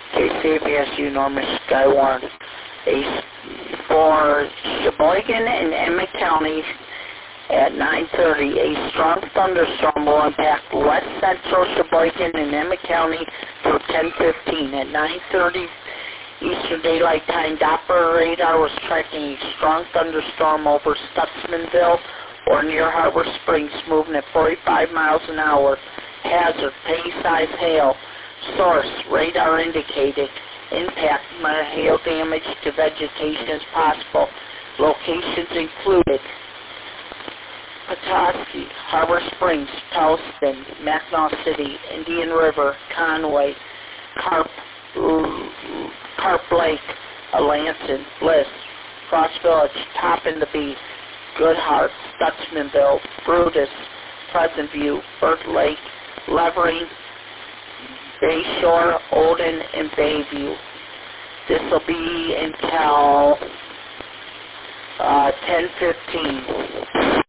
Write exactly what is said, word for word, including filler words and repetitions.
K C B S U Norman Sky One. A for Sheboygan and Emmett counties at nine thirty, a strong thunderstorm will impact west central Sheboygan and Emmett County through ten fifteen. At nine thirty Eastern Daylight Time, Doppler radar was tracking a strong thunderstorm over Stutzmanville or near Harbor Springs, moving at forty-five miles an hour. Hazard, penny-size hail. Source, radar indicated. Impact, minor hail damage to vegetation is possible. Locations included Petoskey, Harbor Springs, Towson, Mackinac City, Indian River, Conway, Carp, Carp Lake, Alanson, Bliss, Cross Village, Toppin the Bee, Goodhart, Stutzmanville, Brutus, Pleasant View, Burt Lake, Levering, Bayshore, Olden, and Bayview. This will be until uh, ten fifteen.